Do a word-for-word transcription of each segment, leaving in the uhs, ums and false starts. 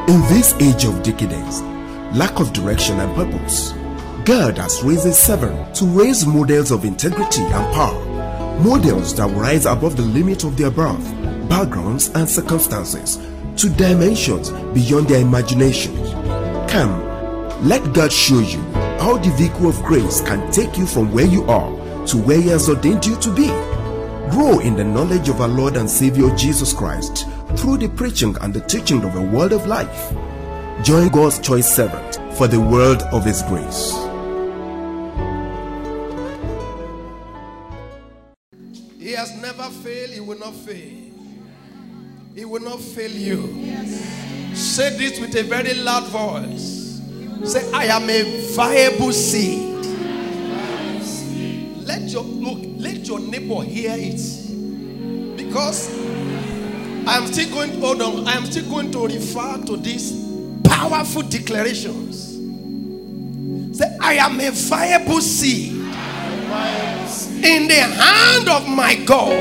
In this age of decadence, lack of direction and purpose, God has raised a servant to raise models of integrity and power, models that will rise above the limit of their birth, backgrounds and circumstances to dimensions beyond their imagination. Come, let God show you how the vehicle of grace can take you from where you are to where He has ordained you to be. Grow in the knowledge of our Lord and Savior Jesus Christ through the preaching and the teaching of the word of life. Join God's choice servant for the world of His grace. He has never failed, He will not fail. He will not fail you. Yes. Say this with a very loud voice. Say, I am a viable seed. Let your look, let your neighbor hear it. Because I am still going, hold on, I am still going to refer to these powerful declarations. Say, I am a viable seed in the hand of my God.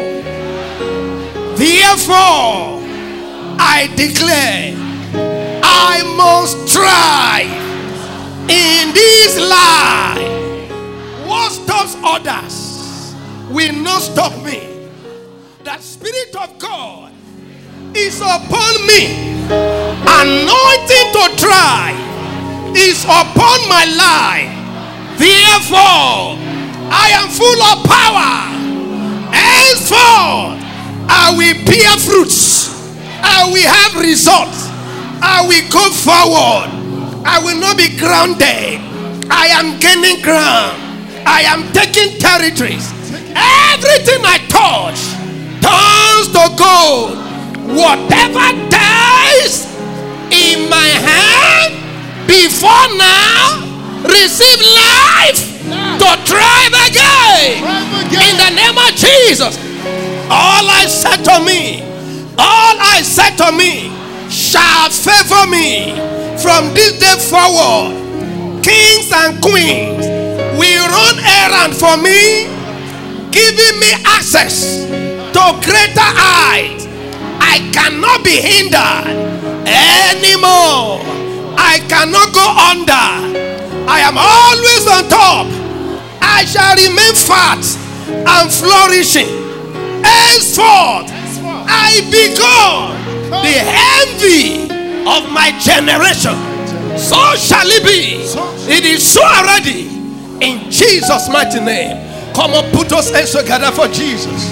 Therefore, I declare I must thrive in this life. What stops others will not stop me. That Spirit of God is upon me. Anointing to thrive is upon my life. Therefore, I am full of power. Henceforth, I will bear fruits. I will have results. I will go forward. I will not be grounded. I am gaining ground. I am taking territories. Everything I touch turns to gold. Whatever dies in my hand before now, receive life to thrive again. In the name of Jesus. All I said to me, all I said to me shall favor me from this day forward. Kings and queens will run errand for me, giving me access to greater heights. I cannot be hindered anymore. I cannot go under. I am always on top. I shall remain fat and flourishing. Henceforth, I become the envy of my generation. So shall it be. It is so already. In Jesus' mighty name. Come on, put us hands together for Jesus.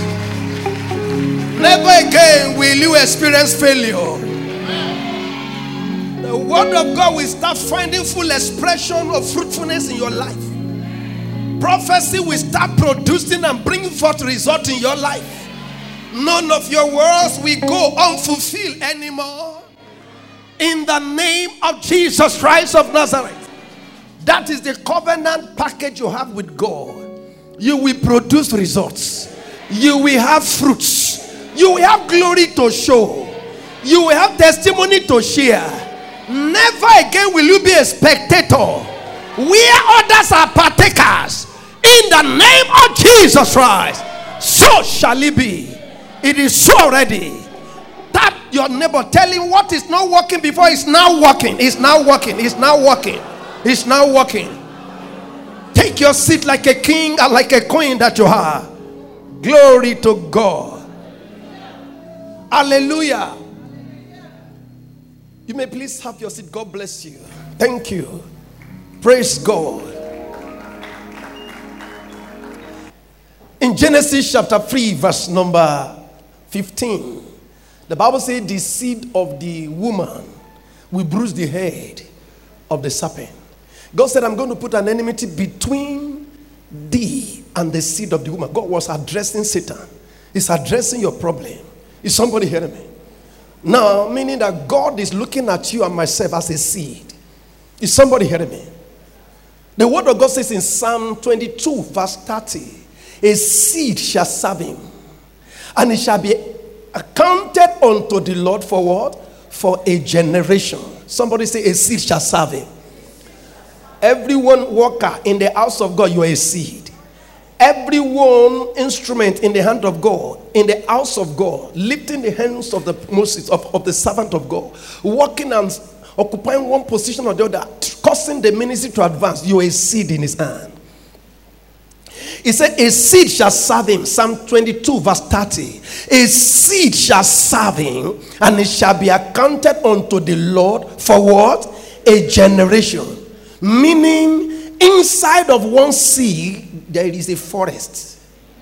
Never again will you experience failure. The word of God will start finding full expression of fruitfulness in your life. Prophecy will start producing and bringing forth results in your life. None of your words will go unfulfilled anymore. In the name of Jesus Christ of Nazareth. That is the covenant package you have with God. You will produce results. You will have fruits. You will have glory to show. You will have testimony to share. Never again will you be a spectator where others are partakers. In the name of Jesus Christ. So shall it be. It is so already. Tap your neighbor. Tell him what is not working before is now working. It's now working. It's now working. It's now working. Take your seat like a king and like a queen that you are. Glory to God. Hallelujah. You may please have your seat. God bless you. Thank you. Praise God. In Genesis chapter three, verse number fifteen, the Bible says the seed of the woman will bruise the head of the serpent. God said, I'm going to put an enmity between thee and the seed of the woman. God was addressing Satan. He's addressing your problem. Is somebody hearing me? Now, meaning that God is looking at you and myself as a seed. Is somebody hearing me? The word of God says in Psalm twenty-two, verse thirty, a seed shall serve him, and it shall be accounted unto the Lord for what? For a generation. Somebody say, a seed shall serve him. Everyone worker in the house of God, you are a seed. Everyone instrument in the hand of God, in the house of God, lifting the hands of the Moses, of, of the servant of God, working and occupying one position or the other, causing the ministry to advance, you are a seed in his hand. He said, a seed shall serve him. Psalm twenty-two, verse thirty. A seed shall serve him, and it shall be accounted unto the Lord for what? A generation. Meaning, inside of one seed, there is a forest.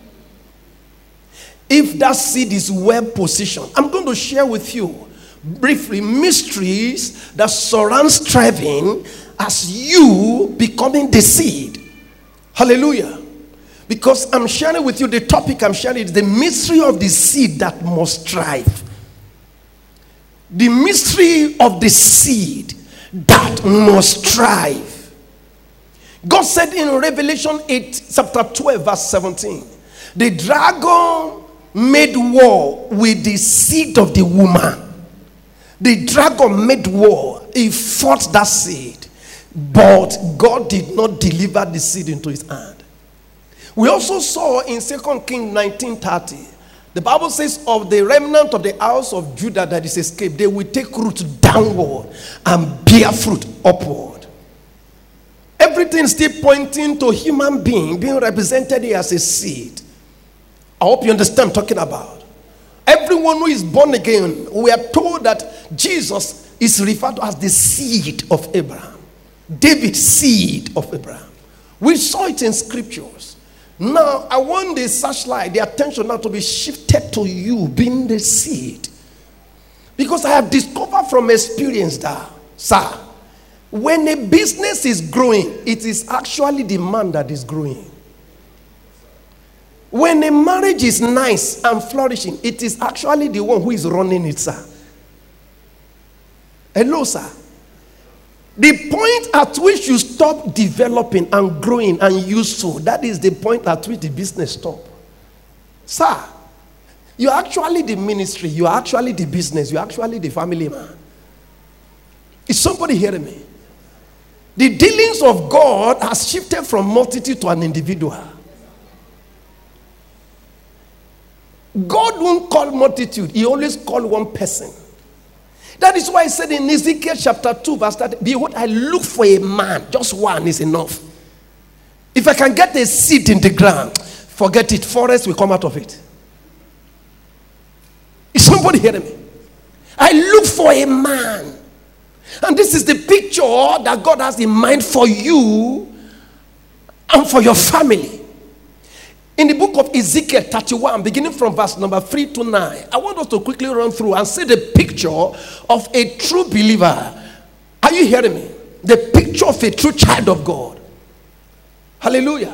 If that seed is well positioned, I'm going to share with you briefly mysteries that surround striving as you becoming the seed. Hallelujah. Because I'm sharing with you, the topic I'm sharing is the mystery of the seed that must strive. The mystery of the seed that must strive. God said in Revelation eight, chapter twelve, verse seventeen, the dragon made war with the seed of the woman. The dragon made war. He fought that seed. But God did not deliver the seed into his hand. We also saw in Second Kings nineteen thirty, the Bible says of the remnant of the house of Judah that is escaped, they will take root downward and bear fruit upward. Everything still pointing to human being being represented here as a seed. I hope you understand what I'm talking about. Everyone who is born again, we are told that Jesus is referred to as the seed of Abraham. David's seed of Abraham. We saw it in scriptures. Now, I want the searchlight, the attention now to be shifted to you being the seed. Because I have discovered from experience that, sir, when a business is growing, it is actually the man that is growing. When a marriage is nice and flourishing, it is actually the one who is running it, sir. Hello, sir. The point at which you stop developing and growing and useful, that is the point at which the business stops. Sir, you're actually the ministry, you're actually the business, you're actually the family man. Is somebody hearing me? The dealings of God has shifted from multitude to an individual. God won't call multitude, he always calls one person. That is why I said in Ezekiel chapter two, verse thirty, behold, I look for a man. Just one is enough. If I can get a seed in the ground, forget it. Forest will come out of it. Is somebody hearing me? I look for a man. And this is the picture that God has in mind for you and for your family. In the book of Ezekiel thirty-one, beginning from verse number three to nine, I want us to quickly run through and see the picture of a true believer. Are you hearing me? The picture of a true child of God. Hallelujah.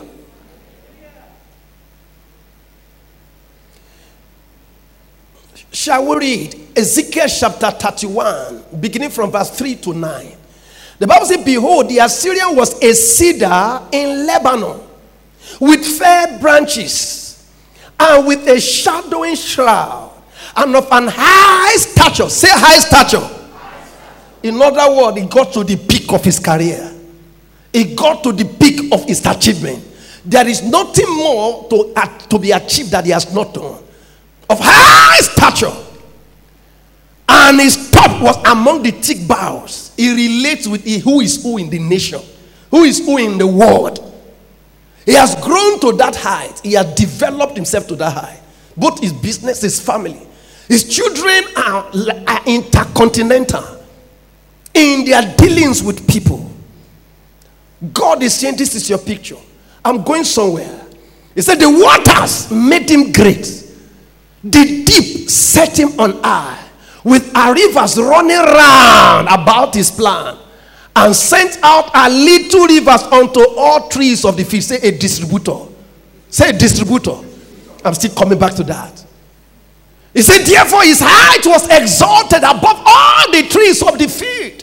Shall we read Ezekiel chapter thirty-one, beginning from verse three to nine? The Bible says, behold, the Assyrian was a cedar in Lebanon, with fair branches, and with a shadowing shroud, and of an high stature. Say high stature. In other words, he got to the peak of his career. He got to the peak of his achievement. There is nothing more to, uh, to be achieved that he has not done. Of high stature. And his top was among the thick boughs. He relates with who is who in the nation. Who is who in the world. He has grown to that height. He has developed himself to that height. Both his business, his family. His children are, are intercontinental in their dealings with people. God is saying, this is your picture. I'm going somewhere. He said, the waters made him great. The deep set him on high, with our rivers running round about his plan. And sent out a little rivers unto all trees of the field. Say a distributor. Say a distributor. I'm still coming back to that. He said, therefore his height was exalted above all the trees of the field.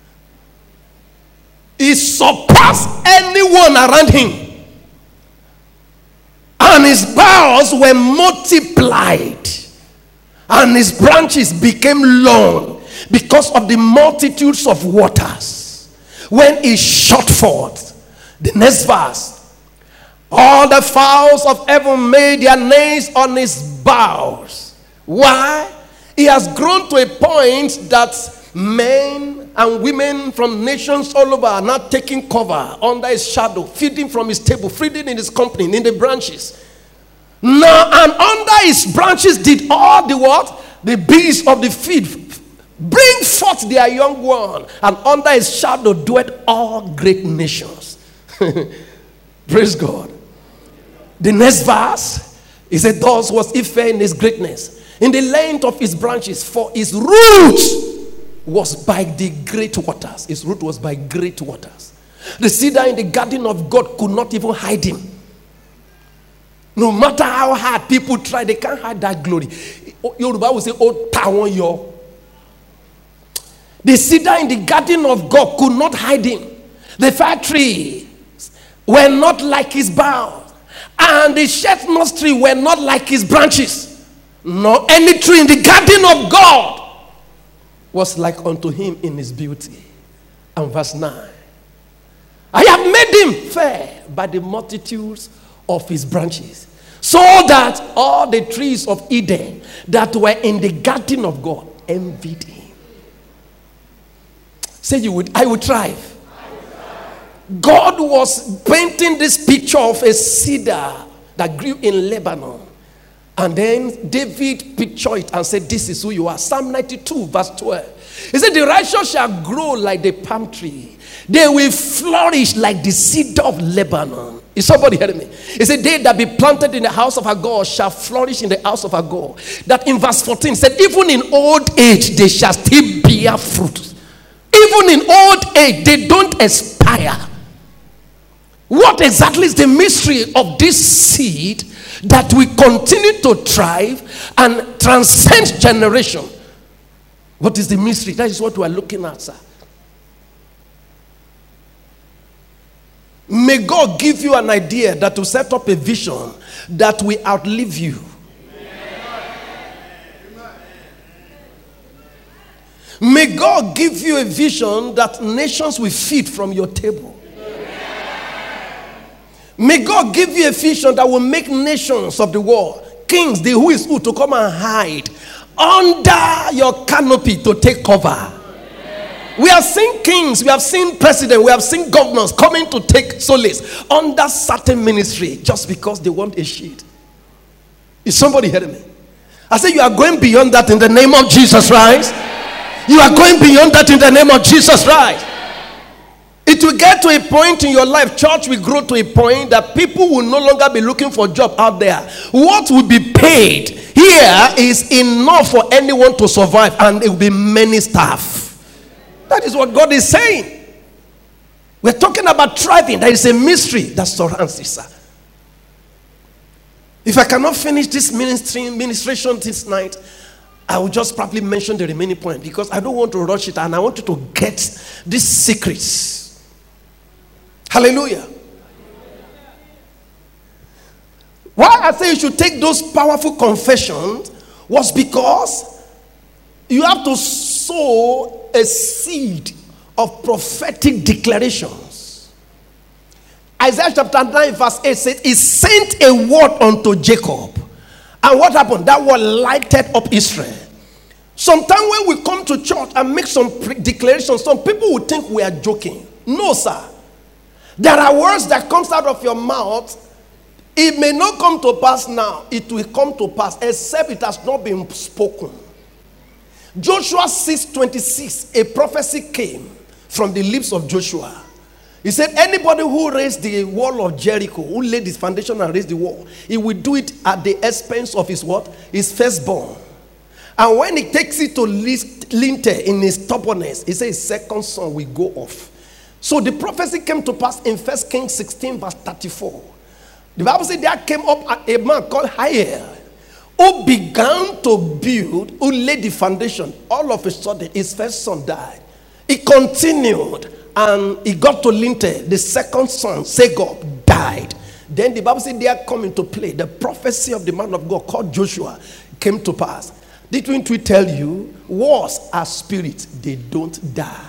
He surpassed anyone around him. And his boughs were multiplied. And his branches became long because of the multitudes of waters. When he shot forth, the next verse, all the fowls of heaven made their nests on his boughs. Why? He has grown to a point that Men and women from nations all over are not taking cover under his shadow, feeding from his table, feeding in his company, in the branches. Now, and under his branches did all the what? The beasts of the field bring forth their young one, and under his shadow dwelt all great nations. Praise God. The next verse, he said, thus was he fair in his greatness, in the length of his branches, for his roots was by the great waters. His root was by great waters. The cedar in the garden of God could not even hide him. No matter how hard people try, they can't hide that glory. Yoruba will say, oh, tawon yo. The cedar in the garden of God could not hide him. The fir trees were not like his boughs, and the chestnut tree were not like his branches. No, any tree in the garden of God was like unto him in his beauty. And verse nine, I have made him fair by the multitudes of his branches, so that all the trees of Eden that were in the garden of God envied him. Say you would, I would thrive. God was painting this picture of a cedar that grew in Lebanon. And then David pictured it and said, this is who you are. Psalm ninety-two verse twelve. He said, the righteous shall grow like the palm tree. They will flourish like the cedar of Lebanon. Is somebody hearing me? He said, they that be planted in the house of our God shall flourish in the house of our God. That in verse fourteen said, even in old age they shall still bear fruit. Even in old age, they don't expire. What exactly is the mystery of this seed that we continue to thrive and transcend generation? What is the mystery? That is what we are looking at, sir. May God give you an idea that to set up a vision that will outlive you. May God give you a vision that nations will feed from your table. May God give you a vision that will make nations of the world, kings, the who is who, to come and hide under your canopy to take cover. We have seen kings, we have seen presidents, we have seen governors coming to take solace under certain ministry just because they want a shade. Is somebody hearing me? I say you are going beyond that in the name of Jesus Christ. You are going beyond that in the name of Jesus Christ. It will get to a point in your life, church will grow to a point that people will no longer be looking for a job out there. What will be paid here is enough for anyone to survive, and it will be many staff. That is what God is saying. We're talking about thriving. There is a mystery that surrounds this, sir. If I cannot finish this ministry, ministration this night, I will just probably mention the remaining point because I don't want to rush it, and I want you to get these secrets. Hallelujah. Why I say you should take those powerful confessions was because you have to sow a seed of prophetic declarations. Isaiah chapter nine verse eight says, he sent a word unto Jacob. And what happened? That word lighted up Israel. Sometimes when we come to church and make some declarations, some people will think we are joking. No, sir. There are words that comes out of your mouth. It may not come to pass now. It will come to pass except it has not been spoken. Joshua six twenty-six, a prophecy came from the lips of Joshua. He said, anybody who raised the wall of Jericho, who laid his foundation and raised the wall, he will do it at the expense of his what? His firstborn. And when he takes it to lintel in his stubbornness, he says his second son will go off. So the prophecy came to pass in First Kings sixteen verse thirty-four. The Bible said there came up a man called Hiel, who began to build, who laid the foundation. All of a sudden, his first son died. He continued, and he got to lintel. The second son, Segub, died. Then the Bible said they are coming to play. The prophecy of the man of God called Joshua came to pass. Didn't we tell you, wars are spirits, they don't die.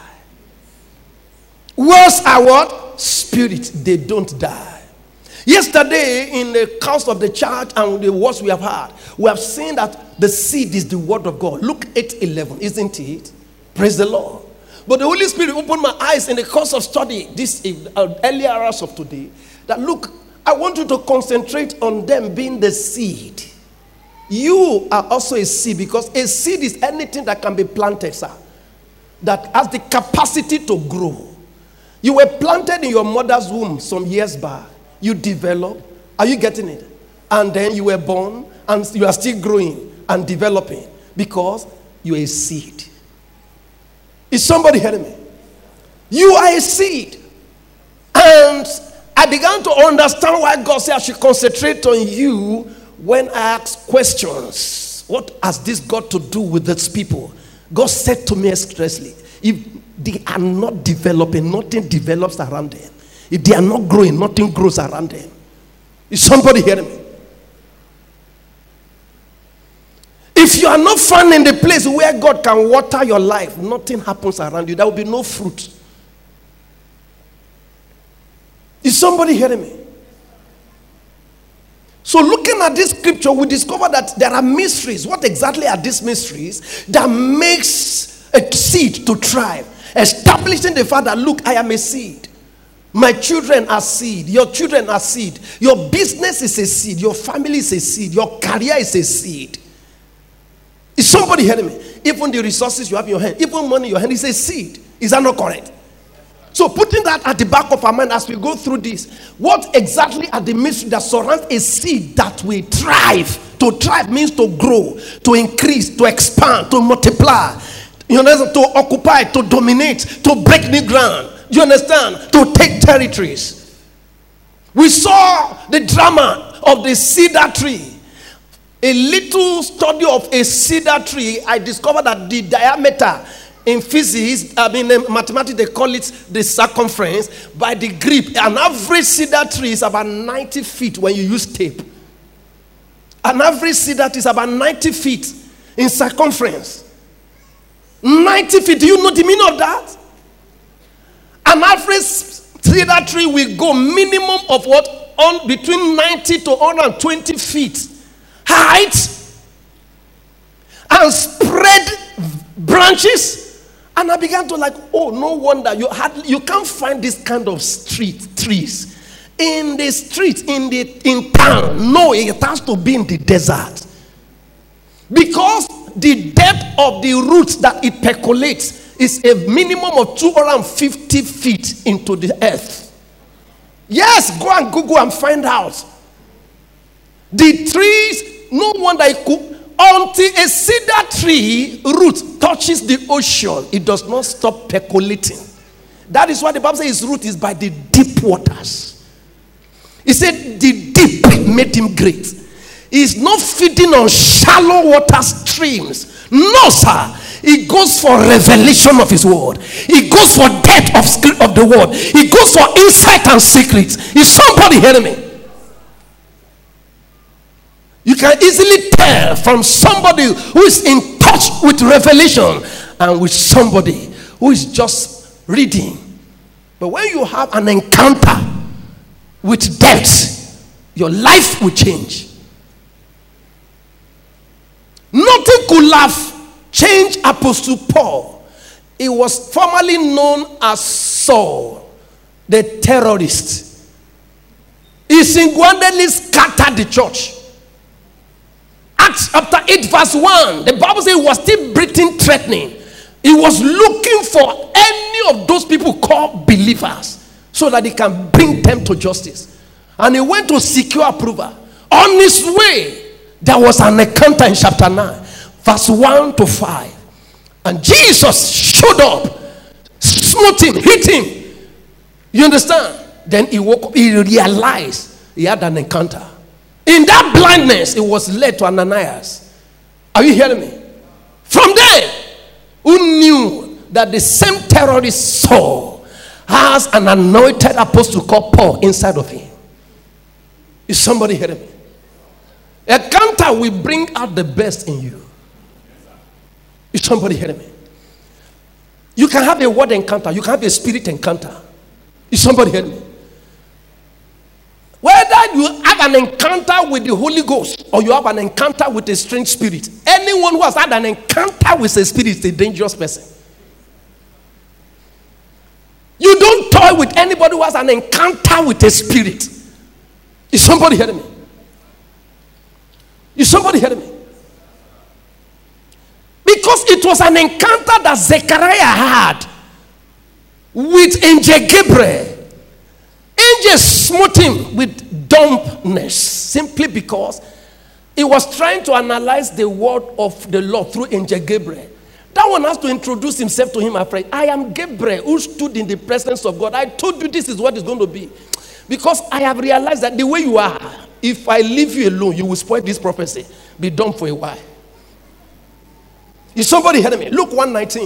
Words are what? Spirit, they don't die. Yesterday, in the course of the church and the words we have heard, we have seen that the seed is the word of God. Luke eight eleven, isn't it? Praise the Lord. But the Holy Spirit opened my eyes in the course of study this uh, earlier hours of today. That look, I want you to concentrate on them being the seed. You are also a seed, because a seed is anything that can be planted, sir, that has the capacity to grow. You were planted in your mother's womb some years back. You developed. Are you getting it? And then you were born, and you are still growing and developing because you are a seed. Is somebody hearing me? You are a seed. And I began to understand why God said I should concentrate on you when I ask questions. What has this got to do with these people? God said to me expressly, if they are not developing, nothing develops around them. If they are not growing, nothing grows around them. Is somebody hearing me? If you are not found in the place where God can water your life, nothing happens around you. There will be no fruit. Is somebody hearing me? So looking at this scripture, we discover that there are mysteries. What exactly are these mysteries that makes a seed to thrive? Establishing the fact that, look, I am a seed. My children are seed. Your children are seed. Your business is a seed. Your family is a seed. Your career is a seed. Is somebody hearing me? Even the resources you have in your hand, even money in your hand is a seed. Is that not correct? So putting that at the back of our mind as we go through this, what exactly are the mysteries that surround a seed that will thrive? To thrive means to grow, to increase, to expand, to multiply. You understand? To occupy, to dominate, to break new ground. You understand? To take territories. We saw the drama of the cedar tree. A little study of a cedar tree, I discovered that the diameter in physics, I mean in mathematics, they call it the circumference by the grip. An average cedar tree is about ninety feet when you use tape. An average cedar tree is about ninety feet in circumference. ninety feet. Do you know the meaning of that? An average cedar tree will go minimum of what? On between ninety to one hundred twenty feet height and spread branches. And I began to like, oh, no wonder you had you can't find this kind of street trees in the street, in the in town. No, it has to be in the desert. Because the depth of the roots that it percolates is a minimum of two hundred fifty feet into the earth. Yes, go and Google and find out. The trees, no wonder it could. Until a cedar tree root touches the ocean, it does not stop percolating. That is why the Bible says his root is by the deep waters. He said the deep made him great. He is not feeding on shallow water streams. No, sir. He goes for revelation of his word. He goes for depth of, of the word. He goes for insight and secrets. Is somebody hearing me? You can easily tell from somebody who is in touch with revelation and with somebody who is just reading. But when you have an encounter with depth, your life will change. Nothing could have changed Apostle Paul. He was formerly known as Saul, the terrorist. He single-handedly scattered the church. Acts chapter eight verse one, the Bible says he was still breathing, threatening. He was looking for any of those people called believers so that he can bring them to justice. And he went to secure approval. On his way, there was an encounter in chapter nine, verse one to five. And Jesus showed up, smote him, hit him. You understand? Then he woke up, he realized he had an encounter. In that blindness, it was led to Ananias. Are you hearing me? From there, who knew that the same terrorist Saul has an anointed apostle called Paul inside of him? Is somebody hearing me? Encounter will bring out the best in you. Is somebody hearing me? You can have a word encounter. You can have a spirit encounter. Is somebody hearing me? Whether you have an encounter with the Holy Ghost or you have an encounter with a strange spirit, anyone who has had an encounter with a spirit is a dangerous person. an encounter with a spirit. Is somebody hearing me? Is somebody hearing me? Because it was an encounter that Zechariah had with Angel Gabriel. Angel smote him with dumbness simply because he was trying to analyze the word of the Lord through Angel Gabriel. That one has to introduce himself to him afresh. I am Gabriel who stood in the presence of God. I told you this is what it's going to be. Because I have realized that the way you are, if I leave you alone, you will spoil this prophecy. Be done for a while. Is somebody hearing me? Luke one nineteen.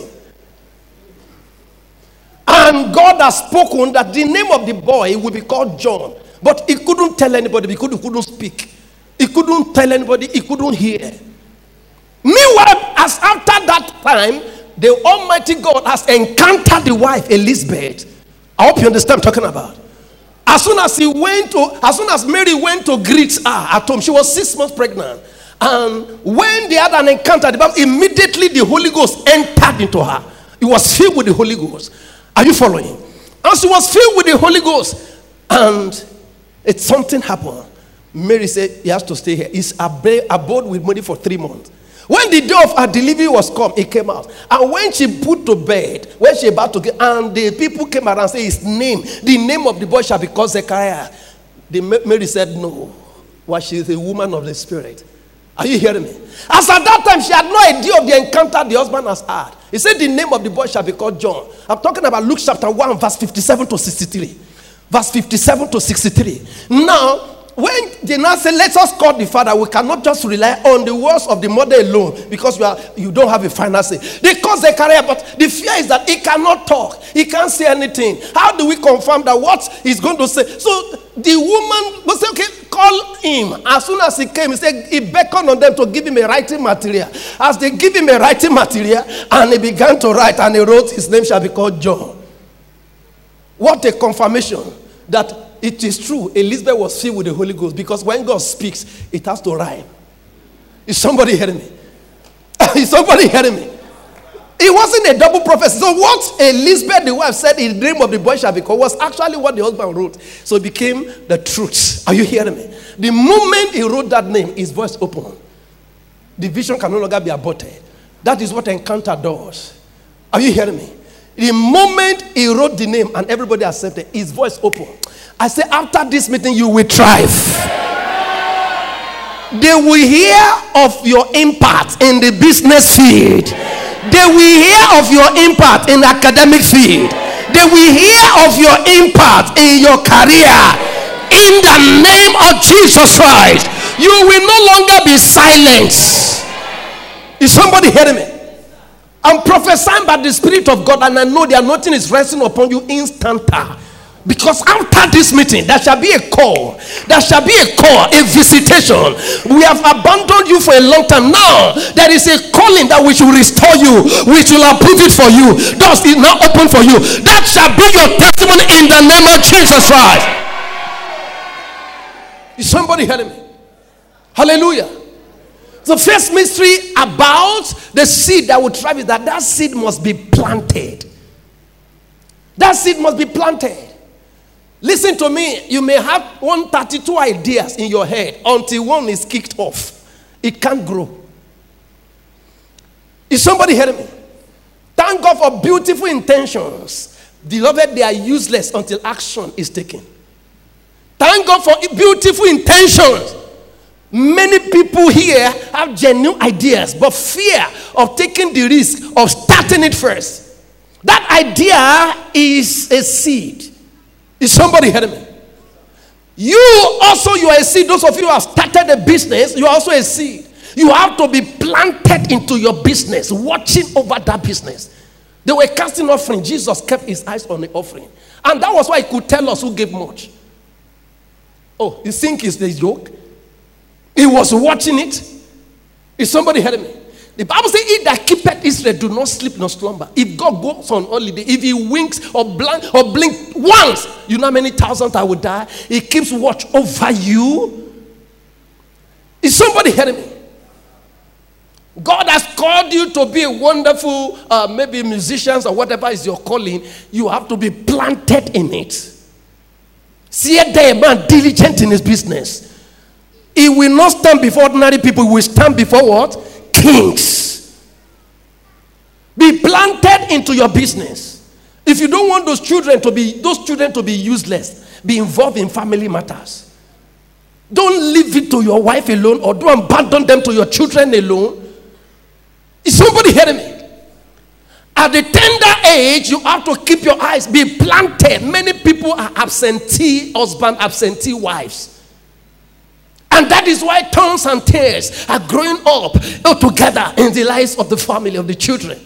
And God has spoken that the name of the boy will be called John. But he couldn't tell anybody because he couldn't speak. He couldn't tell anybody. He couldn't hear. Meanwhile, as after that time, the Almighty God has encountered the wife Elizabeth. I hope you understand what I'm talking about. As soon as he went to, as soon as Mary went to greet her at home, she was six months pregnant. And when they had an encounter, immediately the Holy Ghost entered into her. It was filled with the Holy Ghost. Are you following? And she was filled with the Holy Ghost. And it, something happened. Mary said, he has to stay here. He's abode with Mary for three months. When the day of her delivery was come, he came out. And when she put to bed, when she about to get, and the people came around and said, his name, the name of the boy shall be called Zechariah. The Mary said, no. Well, she is a woman of the Spirit. Are you hearing me? As at that time, she had no idea of the encounter the husband has had. He said, the name of the boy shall be called John. I'm talking about Luke chapter one, verse fifty-seven to sixty-three. Verse fifty-seven to sixty-three. Now, when they now say, let us call the father, we cannot just rely on the words of the mother alone because you, are, you don't have a final say. They call Zechariah, but the fear is that he cannot talk. He can't say anything. How do we confirm that what he's going to say? So the woman will say, okay, call him. As soon as he came, he said, he beckoned on them to give him a writing material. As they give him a writing material, and he began to write, and he wrote, his name shall be called John. What a confirmation that it is true. Elizabeth was filled with the Holy Ghost, because when God speaks, it has to rhyme. Is somebody hearing me? Is somebody hearing me? It wasn't a double prophecy. So what Elizabeth, the wife, said in the name of the boy shall be called was actually what the husband wrote. So it became the truth. Are you hearing me? The moment he wrote that name, his voice opened. The vision can no longer be aborted. That is what encounter does. Are you hearing me? The moment he wrote the name and everybody accepted, his voice opened. I say, after this meeting, you will thrive. They will hear of your impact in the business field. They will hear of your impact in the academic field. They will hear of your impact in your career. In the name of Jesus Christ, you will no longer be silent. Is somebody hearing me? I'm prophesying by the Spirit of God, and I know the anointing is resting upon you instanter. Because after this meeting, there shall be a call. There shall be a call, a visitation. We have abandoned you for a long time. Now, there is a calling that we should restore you. We should approve it for you. Doors is now open for you. That shall be your testimony in the name of Jesus Christ. Is somebody hearing me? Hallelujah. The first mystery about the seed that will thrive is that that seed must be planted. That seed must be planted. Listen to me. You may have one hundred thirty-two ideas in your head until one is kicked off. It can't grow. Is somebody hearing me? Thank God for beautiful intentions. Beloved, they are useless until action is taken. Thank God for beautiful intentions. Many people here have genuine ideas, but fear of taking the risk of starting it first. That idea is a seed. Is somebody hearing me? You also, you are a seed. Those of you who have started a business, you are also a seed. You have to be planted into your business, watching over that business. They were casting offering. Jesus kept his eyes on the offering. And that was why he could tell us who gave much. Oh, you think it's the joke? He was watching it. Is somebody hearing me? The Bible says, he that keepeth Israel do not sleep nor slumber. If God goes on holiday, if he winks or blink or blink once, you know how many thousands I would die? He keeps watch over you. Is somebody hearing me? God has called you to be a wonderful, uh, maybe musicians or whatever is your calling. You have to be planted in it. See there, a man diligent in his business. He will not stand before ordinary people. He will stand before what? Kings. Be planted into your business. If you don't want those children to be those children to be useless, be involved in family matters. Don't leave it to your wife alone, or don't abandon them to your children alone. Is somebody hearing me? At the tender age, you have to keep your eyes, be planted. Many people are absentee husbands, absentee wives. And that is why tongues and tears are growing up together in the lives of the family, of the children.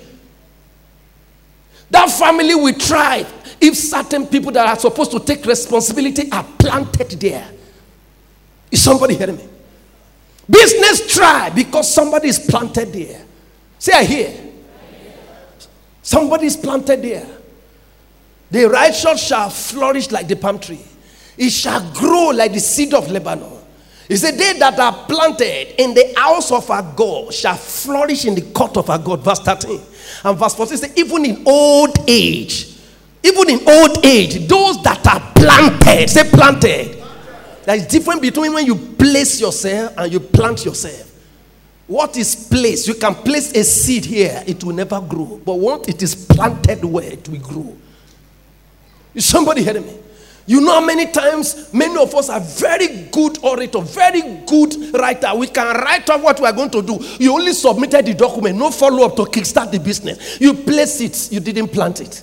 That family will thrive if certain people that are supposed to take responsibility are planted there. Is somebody hearing me? Business thrive because somebody is planted there. Say I hear. Somebody is planted there. The righteous shall flourish like the palm tree. It shall grow like the cedar of Lebanon. He said, they that are planted in the house of our God shall flourish in the court of our God. Verse thirteen. And verse fourteen says, even in old age, even in old age, those that are planted, say planted. There is difference between when you place yourself and you plant yourself. What is placed? You can place a seed here, it will never grow. But once it is planted where it will grow. Is somebody hearing me? You know how many times many of us are very good orator, very good writer. We can write up what we are going to do. You only submitted the document, no follow-up to kickstart the business. You place it, you didn't plant it.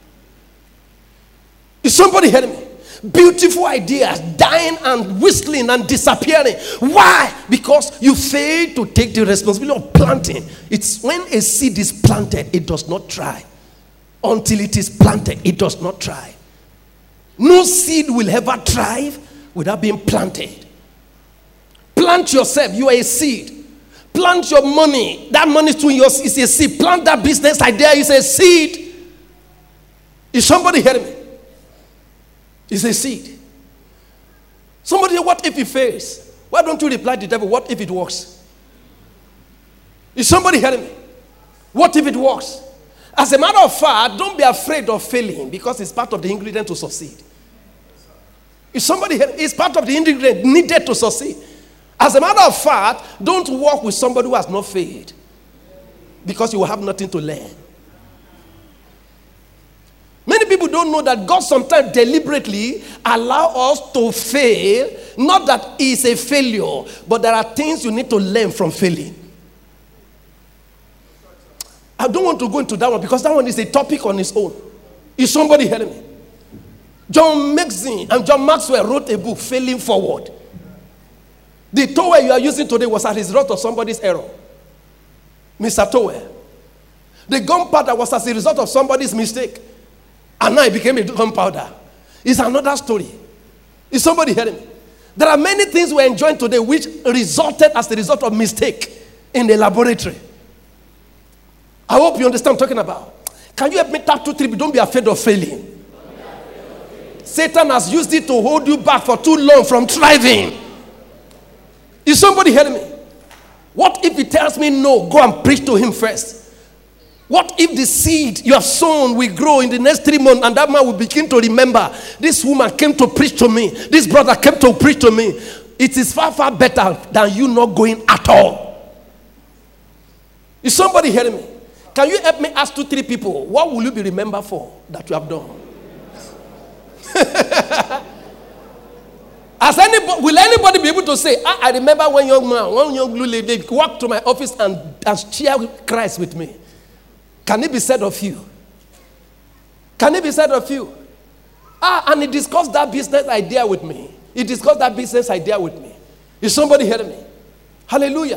Is somebody hearing me? Beautiful ideas dying and whistling and disappearing. Why? Because you fail to take the responsibility of planting. It's when a seed is planted, it does not try. Until it is planted, it does not try. No seed will ever thrive without being planted. Plant yourself. You are a seed. Plant your money. That money is yours. Is a seed. Plant that business idea. Is a seed. Is somebody hearing me? It's a seed. Somebody, what if it fails? Why don't you reply to the devil, what if it works? Is somebody hearing me? What if it works? As a matter of fact, don't be afraid of failing because it's part of the ingredient to succeed. Is somebody hearing? It's part of the ingredient needed to succeed. As a matter of fact, don't work with somebody who has not failed because you will have nothing to learn. Many people don't know that God sometimes deliberately allows us to fail. Not that it's a failure, but there are things you need to learn from failing. I don't want to go into that one because that one is a topic on its own. Is somebody hearing me? John Maxwell and John Maxwell wrote a book, Failing Forward. The towel you are using today was a result of somebody's error. Mister Towel. The gunpowder was as a result of somebody's mistake. And now it became a gunpowder. It's another story. Is somebody hearing me? There are many things we're enjoying today which resulted as a result of mistake in the laboratory. I hope you understand what I'm talking about. Can you help me tap two, three? Don't be afraid of failing. Satan has used it to hold you back for too long from thriving. Is somebody hearing me? What if he tells me no? Go and preach to him first. What if the seed you have sown will grow in the next three months and that man will begin to remember, this woman came to preach to me, this brother came to preach to me. It is far, far better than you not going at all. Is somebody hearing me? Can you help me ask two, three people, what will you be remembered for that you have done? As anybody, will anybody be able to say, ah, I remember one young man, one young blue lady walked to my office and, and shared Christ with me? Can it be said of you? Can it be said of you? Ah, and he discussed that business idea with me. He discussed that business idea with me. Is somebody hearing me? Hallelujah.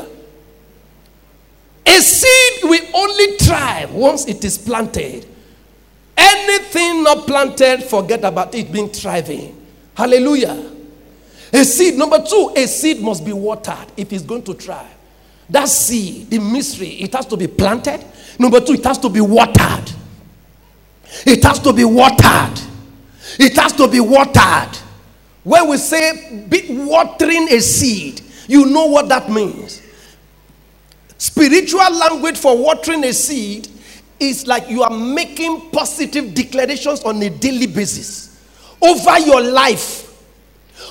A seed will only thrive once it is planted. Anything not planted, forget about it being thriving. Hallelujah. A seed, number two, a seed must be watered if it's going to thrive. That seed, the mystery, it has to be planted. Number two, it has to be watered. It has to be watered. It has to be watered. When we say be watering a seed, you know what that means. Spiritual language for watering a seed is like you are making positive declarations on a daily basis over your life